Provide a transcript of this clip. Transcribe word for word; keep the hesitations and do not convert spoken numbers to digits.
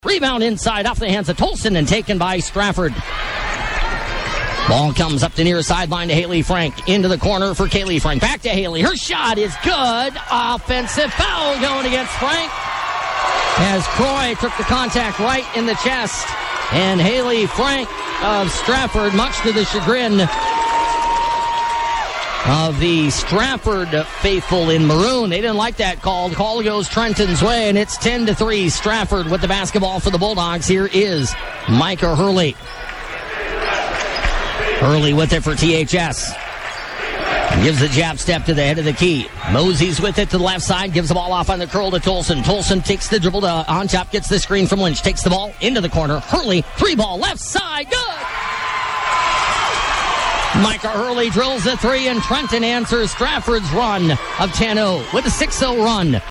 Rebound inside off the hands of Tolson and taken by Stratford. Ball comes up the near sideline to Haley Frank. Into the corner for Kaylee Frank. Back to Haley. Her shot is good. Offensive foul going against Frank. As Croy took the contact right in the chest. And Haley Frank of Stratford, much to the chagrin of the Stratford faithful in maroon. They didn't like that call. The call goes Trenton's way, and it's ten to three. Stratford with the basketball for the Bulldogs. Here is Micah Hurley. Hurley with it for T H S. Gives the jab step to the head of the key. Mosey's with it to the left side. Gives the ball off on the curl to Tolson. Tolson takes the dribble to on top. Gets the screen from Lynch. Takes the ball into the corner. Hurley, three ball, left side. Good! Micah Hurley drills the three, and Trenton answers Stratford's run of ten oh with a six oh run.